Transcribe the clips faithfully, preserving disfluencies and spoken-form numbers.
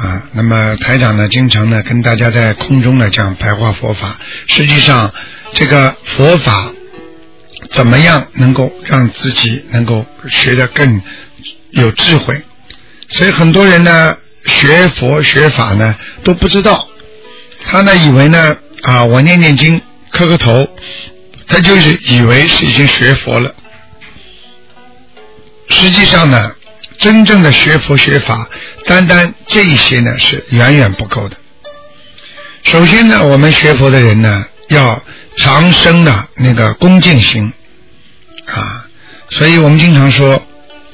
啊，那么台长呢，经常呢跟大家在空中呢讲白话佛法。实际上，这个佛法怎么样能够让自己能够学得更有智慧？所以很多人呢学佛学法呢都不知道，他呢以为呢啊我念念经磕个头，他就是以为是已经学佛了。实际上呢，真正的学佛学法，单单这一些呢是远远不够的。首先呢，我们学佛的人呢，要常生的那个恭敬心啊，所以我们经常说，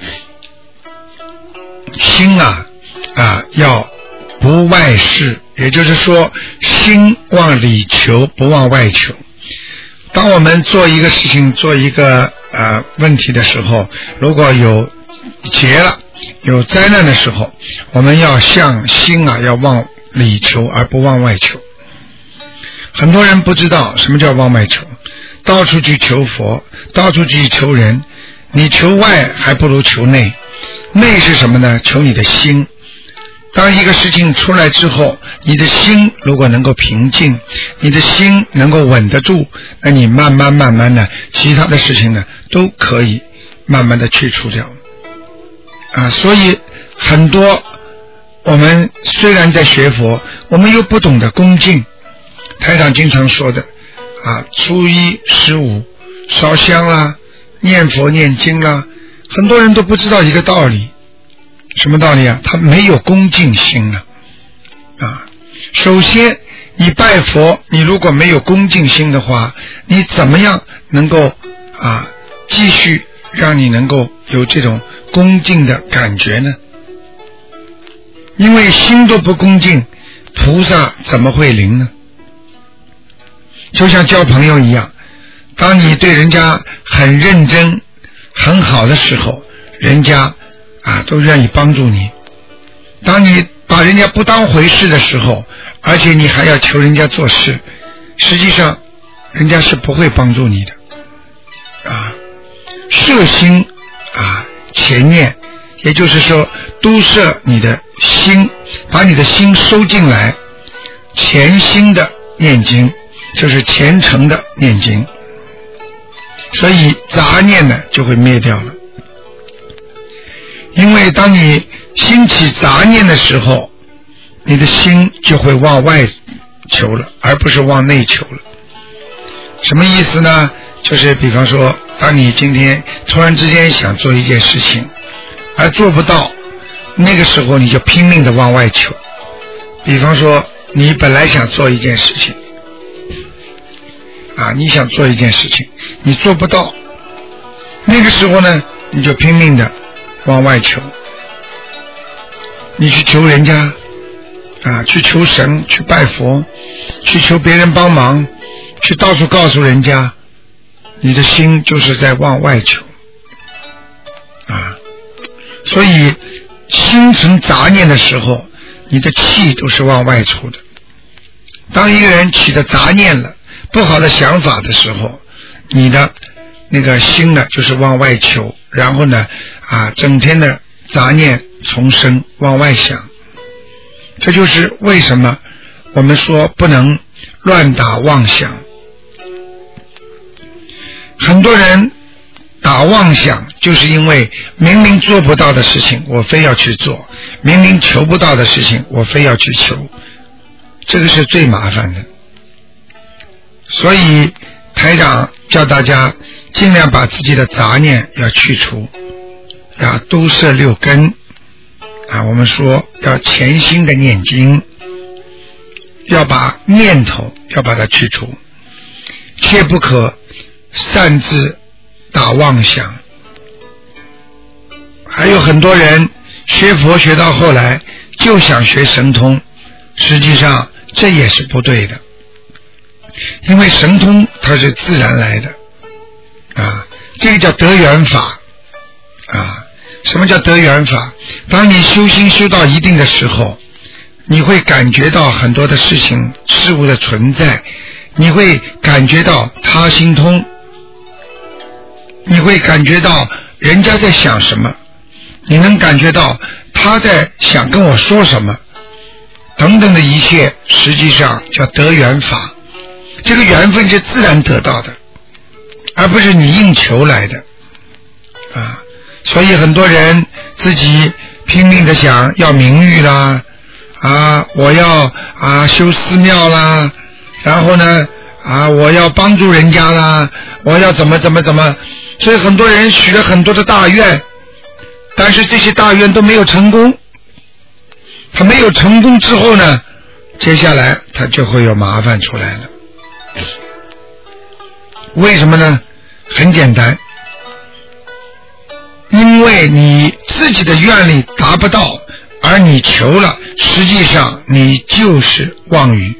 心啊啊要不外事，也就是说，心往里求，不往外求。当我们做一个事情，做一个呃问题的时候，如果有劫了，有灾难的时候，我们要向心啊要往里求，而不往外求。很多人不知道什么叫往外求，到处去求佛，到处去求人，你求外还不如求内。内是什么呢？求你的心。当一个事情出来之后，你的心如果能够平静，你的心能够稳得住，那你慢慢慢慢的其他的事情呢都可以慢慢的去除掉啊。所以很多我们虽然在学佛，我们又不懂得恭敬。台长经常说的啊，初一十五烧香啦，念佛念经啦，很多人都不知道一个道理。什么道理啊？他没有恭敬心啊！啊，首先你拜佛，你如果没有恭敬心的话，你怎么样能够啊继续让你能够有这种恭敬的感觉呢？因为心都不恭敬，菩萨怎么会灵呢？就像交朋友一样，当你对人家很认真很好的时候，人家啊都愿意帮助你。当你把人家不当回事的时候，而且你还要求人家做事，实际上人家是不会帮助你的啊。摄心啊前念，也就是说都摄你的心，把你的心收进来，潜心的念经，就是虔诚的念经，所以杂念呢就会灭掉了。因为当你兴起杂念的时候，你的心就会往外求了，而不是往内求了。什么意思呢？就是比方说，当你今天突然之间想做一件事情而做不到，那个时候你就拼命的往外求。比方说你本来想做一件事情啊，你想做一件事情你做不到，那个时候呢你就拼命的往外求，你去求人家啊，去求神，去拜佛，去求别人帮忙，去到处告诉人家，你的心就是在往外求啊。所以心存杂念的时候，你的气都是往外出的。当一个人起的杂念了，不好的想法的时候，你的那个心呢就是往外求，然后呢啊整天的杂念丛生往外想。这就是为什么我们说不能乱打妄想。很多人打妄想，就是因为明明做不到的事情我非要去做，明明求不到的事情我非要去求，这个是最麻烦的。所以台长叫大家尽量把自己的杂念要去除，要都摄六根啊。我们说要潜心的念经，要把念头要把它去除，切不可擅自打妄想。还有很多人学佛学到后来就想学神通，实际上这也是不对的。因为神通它是自然来的啊，这个叫得缘法啊。什么叫得缘法？当你修心修到一定的时候，你会感觉到很多的事情事物的存在，你会感觉到他心通，你会感觉到人家在想什么，你能感觉到他在想跟我说什么， 等等的一切，实际上叫得缘法。这个缘分是自然得到的，而不是你硬求来的啊。所以很多人自己拼命的想要名誉啦，啊，我要啊修寺庙啦，然后呢啊我要帮助人家啦，我要怎么怎么怎么，所以很多人许了很多的大愿，但是这些大愿都没有成功。他没有成功之后呢，接下来他就会有麻烦出来了。为什么呢？很简单，因为你自己的愿力达不到，而你求了，实际上你就是妄语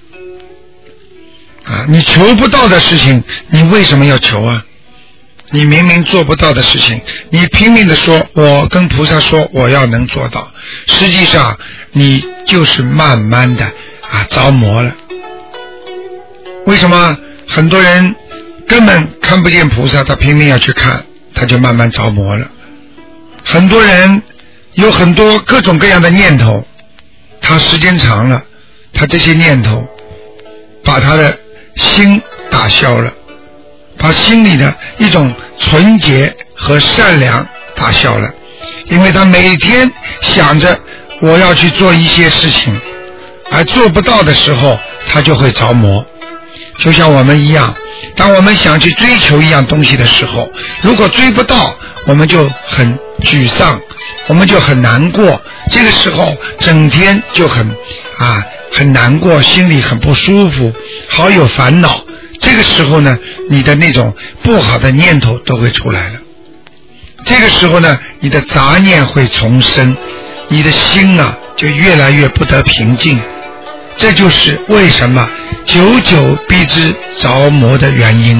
啊！你求不到的事情，你为什么要求啊？你明明做不到的事情，你拼命的说我跟菩萨说我要能做到，实际上你就是慢慢的啊着魔了。为什么很多人根本看不见菩萨，他拼命要去看，他就慢慢着魔了。很多人有很多各种各样的念头，他时间长了，他这些念头把他的心打消了，把心里的一种纯洁和善良打消了。因为他每天想着我要去做一些事情，而做不到的时候他就会着魔。就像我们一样，当我们想去追求一样东西的时候，如果追不到，我们就很沮丧，我们就很难过，这个时候整天就很啊很难过，心里很不舒服，好有烦恼。这个时候呢，你的那种不好的念头都会出来了。这个时候呢，你的杂念会重生，你的心啊就越来越不得平静。这就是为什么久久必之着魔的原因。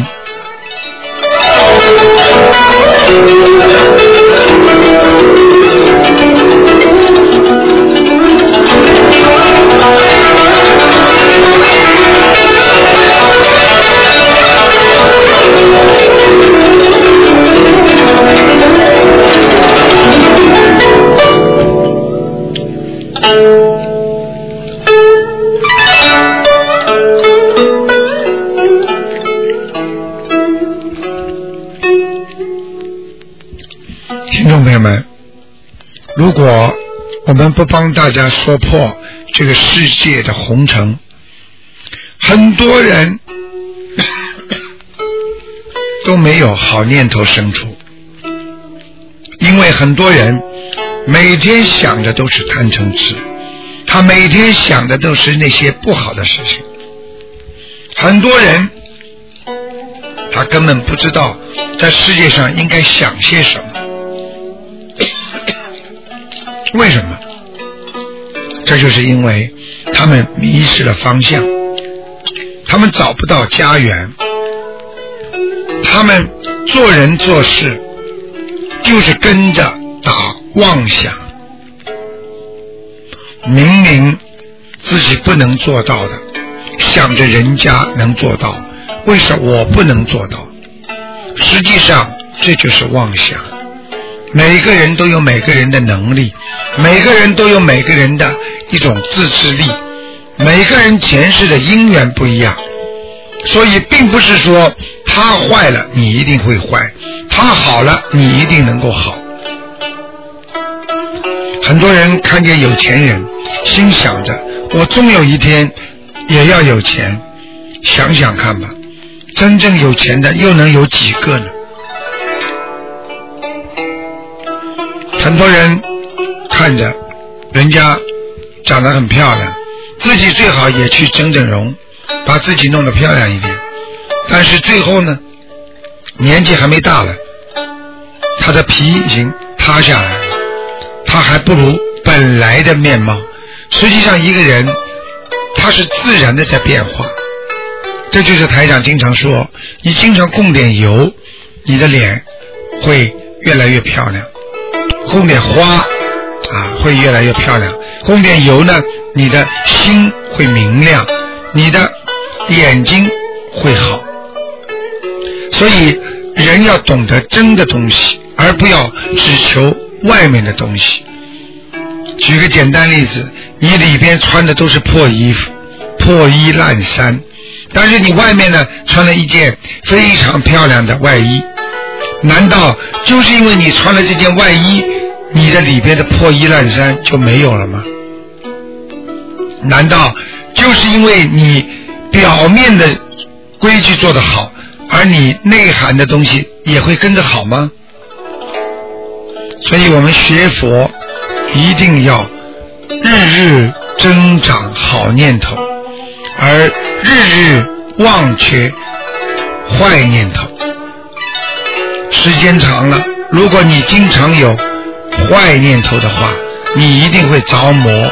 听众朋友们，如果我们不帮大家说破这个世界的红尘，很多人都没有好念头生出，因为很多人每天想的都是贪嗔痴，他每天想的都是那些不好的事情。很多人他根本不知道在世界上应该想些什么。为什么？这就是因为他们迷失了方向，他们找不到家园，他们做人做事就是跟着打妄想，明明自己不能做到的，想着人家能做到，为什么我不能做到？实际上这就是妄想。每个人都有每个人的能力，每个人都有每个人的一种自制力，每个人前世的因缘不一样，所以并不是说他坏了你一定会坏，他好了你一定能够好。很多人看见有钱人，心想着我终有一天也要有钱，想想看吧，真正有钱的又能有几个呢？很多人看着人家长得很漂亮，自己最好也去整整容，把自己弄得漂亮一点，但是最后呢，年纪还没大了，他的皮已经塌下来了，他还不如本来的面貌。实际上一个人他是自然的在变化，这就是台长经常说，你经常供点油，你的脸会越来越漂亮，供点花啊会越来越漂亮，供点油呢，你的心会明亮，你的眼睛会好。所以人要懂得真的东西，而不要只求外面的东西。 举个简单例子，你里边穿的都是破衣服，破衣烂衫，但是你外面呢穿了一件非常漂亮的外衣，难道就是因为你穿了这件外衣，你的里边的破衣烂衫就没有了吗？难道就是因为你表面的规矩做得好，而你内涵的东西也会跟着好吗？所以我们学佛一定要日日增长好念头，而日日忘却坏念头。时间长了，如果你经常有坏念头的话，你一定会着魔。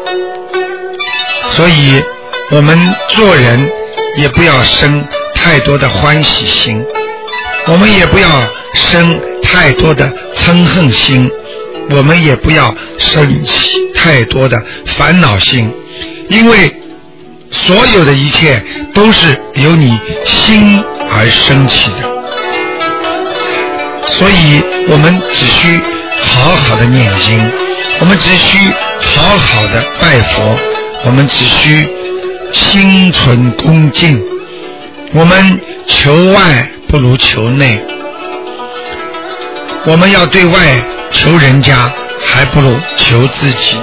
所以我们做人也不要生太多的欢喜心，我们也不要生太多的嗔恨心，我们也不要生起太多的烦恼心，因为所有的一切都是由你心而生起的。所以我们只需好好的念经，我们只需好好的拜佛，我们只需心存恭敬，我们求外不如求内，我们要对外求人家还不如求自己。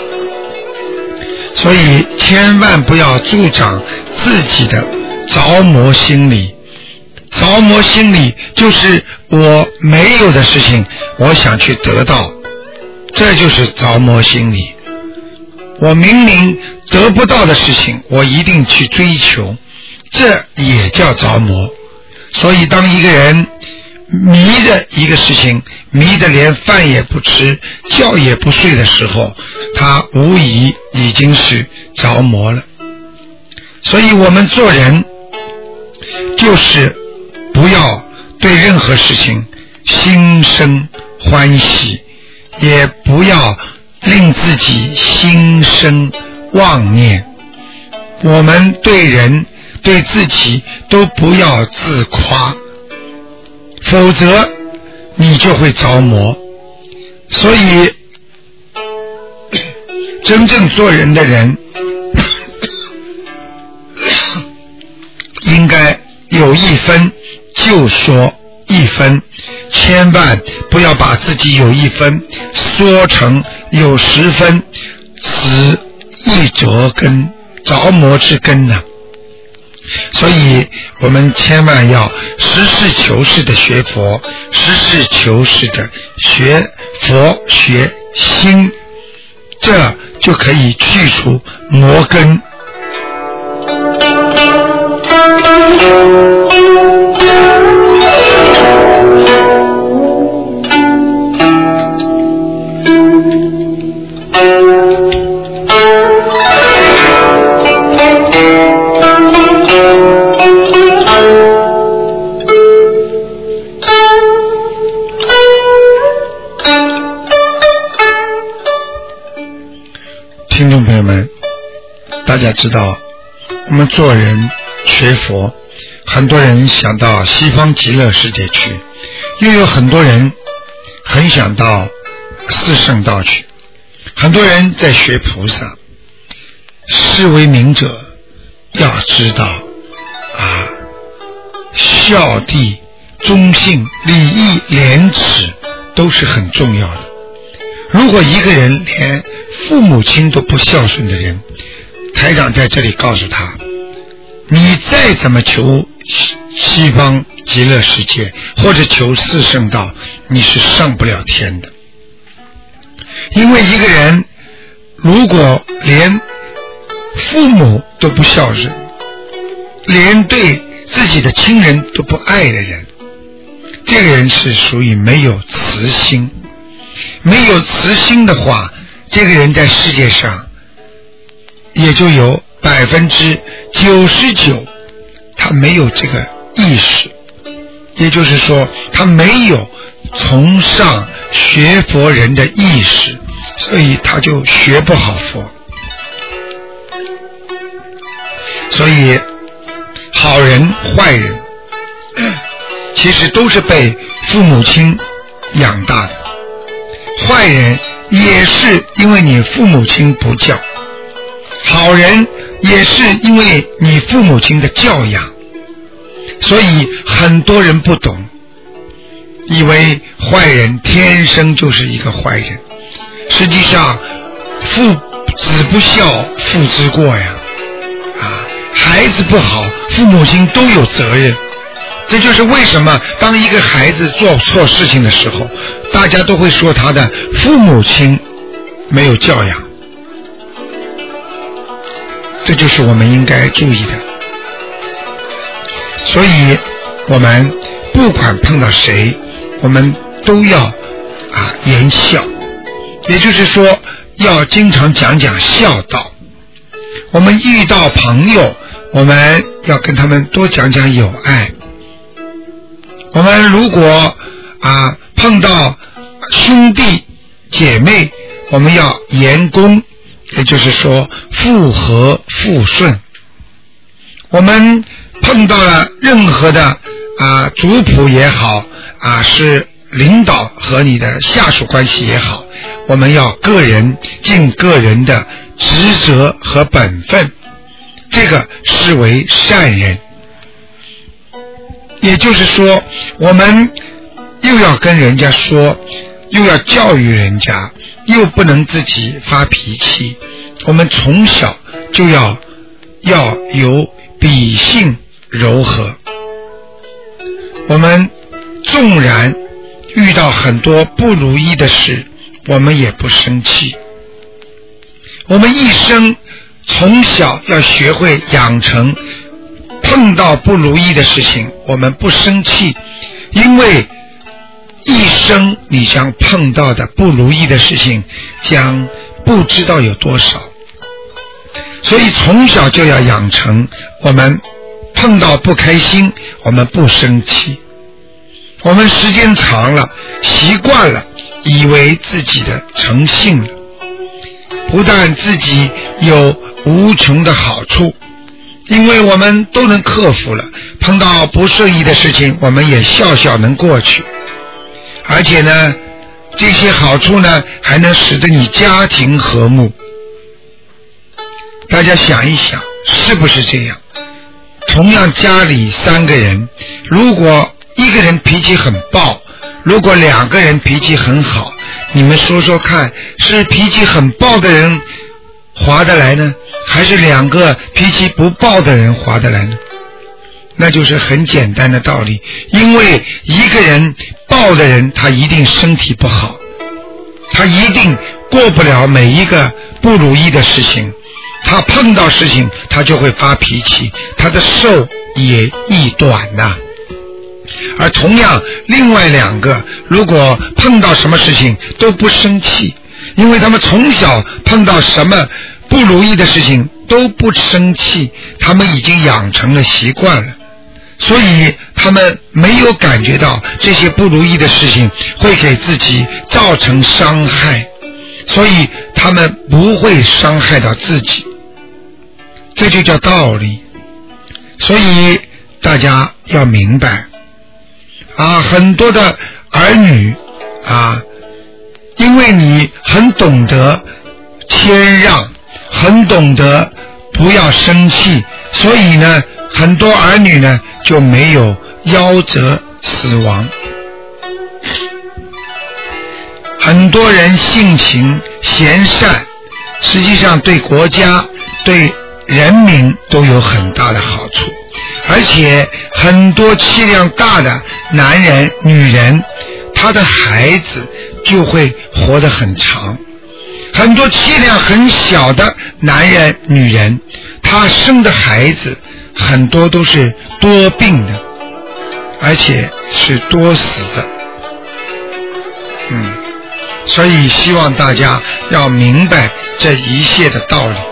所以千万不要助长自己的着魔心理。着魔心理就是我没有的事情我想去得到，这就是着魔心理。我明明得不到的事情我一定去追求，这也叫着魔。所以当一个人迷着一个事情，迷得连饭也不吃觉也不睡的时候，他无疑已经是着魔了。所以我们做人就是不要对任何事情心生欢喜，也不要令自己心生妄念。我们对人对自己都不要自夸，否则你就会着魔。所以真正做人的人应该有一分就说一分，千万不要把自己有一分说成有十分，此一着根，着魔之根呢、啊。所以我们千万要实事求是的学佛，实事求是的学佛学心，这就可以去除魔根。听众朋友们，大家知道我们做人学佛，很多人想到西方极乐世界去，又有很多人很想到四圣道去，很多人在学菩萨。是为明者要知道啊，孝悌忠信礼义廉耻都是很重要的。如果一个人连父母亲都不孝顺的人，台长在这里告诉他，你再怎么求西方极乐世界或者求四圣道，你是上不了天的。因为一个人如果连父母都不孝顺，连对自己的亲人都不爱的人，这个人是属于没有慈心。没有慈心的话，这个人在世界上也就有百分之九十九他没有这个意识，也就是说他没有崇尚学佛人的意识，所以他就学不好佛。所以好人坏人其实都是被父母亲养大的，坏人也是因为你父母亲不教，好人也是因为你父母亲的教养。所以很多人不懂，以为坏人天生就是一个坏人，实际上父子不孝，父之过呀。啊，孩子不好，父母亲都有责任。这就是为什么当一个孩子做错事情的时候，大家都会说他的父母亲没有教养。这就是我们应该注意的。所以我们不管碰到谁，我们都要啊言孝，也就是说要经常讲讲孝道。我们遇到朋友，我们要跟他们多讲讲友爱。我们如果啊碰到兄弟姐妹，我们要言恭，也就是说复和复顺。我们碰到了任何的啊族谱也好，啊是领导和你的下属关系也好，我们要个人尽个人的职责和本分，这个视为善人。也就是说，我们又要跟人家说，又要教育人家，又不能自己发脾气。我们从小就要要有笔性柔和。我们纵然遇到很多不如意的事，我们也不生气。我们一生从小要学会养成碰到不如意的事情我们不生气，因为一生你将碰到的不如意的事情将不知道有多少，所以从小就要养成我们碰到不开心我们不生气。我们时间长了习惯了，以为自己的成性了，不但自己有无穷的好处，因为我们都能克服了，碰到不顺意的事情我们也笑笑能过去，而且呢这些好处呢还能使得你家庭和睦。大家想一想是不是这样？同样家里三个人，如果一个人脾气很暴，如果两个人脾气很好，你们说说看，是脾气很暴的人划得来呢，还是两个脾气不暴的人划得来呢？那就是很简单的道理，因为一个人暴的人他一定身体不好，他一定过不了每一个不如意的事情，他碰到事情他就会发脾气，他的寿也易短呐、啊。而同样另外两个如果碰到什么事情都不生气，因为他们从小碰到什么不如意的事情都不生气，他们已经养成了习惯了，所以他们没有感觉到这些不如意的事情会给自己造成伤害，所以他们不会伤害到自己，这就叫道理。所以大家要明白啊，很多的儿女啊，因为你很懂得谦让，很懂得不要生气，所以呢很多儿女呢就没有夭折死亡。很多人性情贤善，实际上对国家对人民都有很大的好处，而且很多气量大的男人女人，他的孩子就会活得很长。很多气量很小的男人女人，他生的孩子很多都是多病的，而且是多死的。嗯，所以希望大家要明白这一切的道理。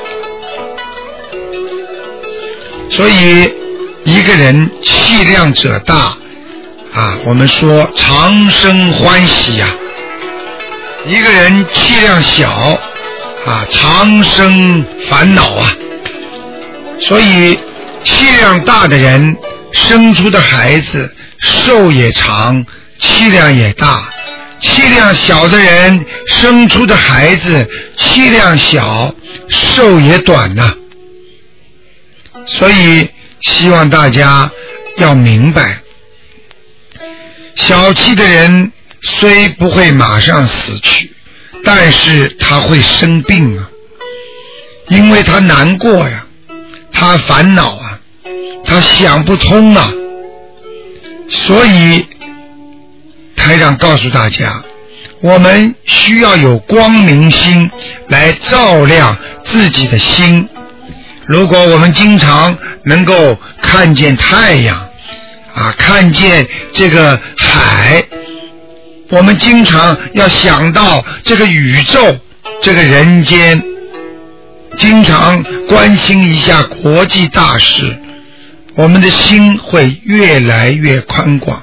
所以一个人气量者大啊，我们说长生欢喜呀、啊；一个人气量小啊，长生烦恼啊。所以气量大的人生出的孩子寿也长，气量也大， 气量小的人生出的孩子气量小，寿也短呐、啊。所以希望大家要明白，小气的人虽不会马上死去，但是他会生病啊，因为他难过呀，他烦恼啊，他想不通啊。所以台长告诉大家，我们需要有光明心来照亮自己的心。如果我们经常能够看见太阳啊，看见这个海，我们经常要想到这个宇宙，这个人间，经常关心一下国际大事，我们的心会越来越宽广。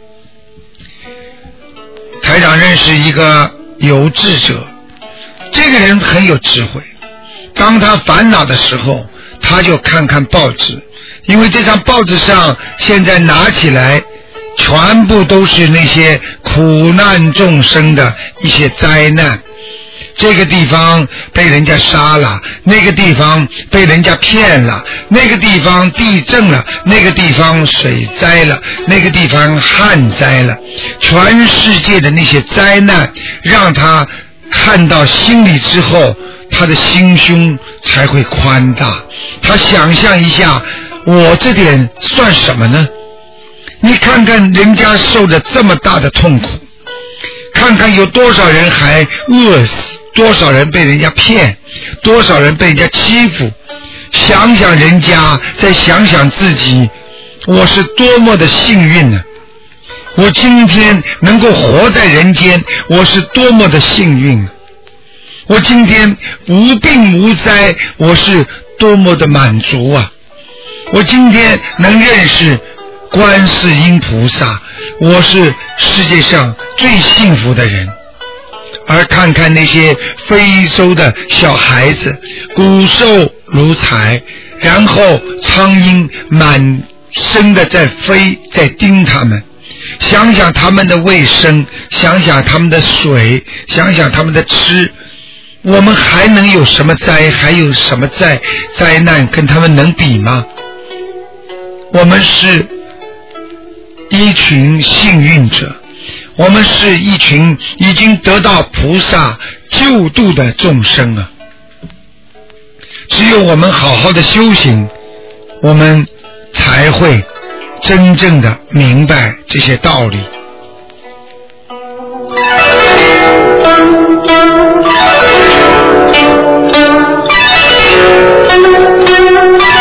台长认识一个有志者，这个人很有智慧，当他烦恼的时候，他就看看报纸，因为这张报纸上现在拿起来全部都是那些苦难众生的一些灾难，这个地方被人家杀了，那个地方被人家骗了，那个地方地震了，那个地方水灾了，那个地方旱灾了，全世界的那些灾难让他看到心里之后，他的心胸才会宽大。他想象一下，我这点算什么呢？你看看人家受了这么大的痛苦，看看有多少人还饿死，多少人被人家骗，多少人被人家欺负，想想人家，再想想自己，我是多么的幸运呢、啊！我今天能够活在人间，我是多么的幸运啊！我今天无病无灾，我是多么的满足啊！我今天能认识观世音菩萨，我是世界上最幸福的人。而看看那些非洲的小孩子，骨瘦如柴，然后苍蝇满身的在飞，在叮他们，想想他们的卫生，想想他们的水，想想他们的吃，我们还能有什么灾，还有什么灾灾难跟他们能比吗？我们是一群幸运者，我们是一群已经得到菩萨救度的众生啊！只有我们好好的修行，我们才会真正的明白这些道理。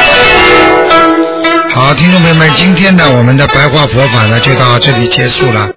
好，听众朋友们，今天呢，我们的白话佛法呢就到这里结束了。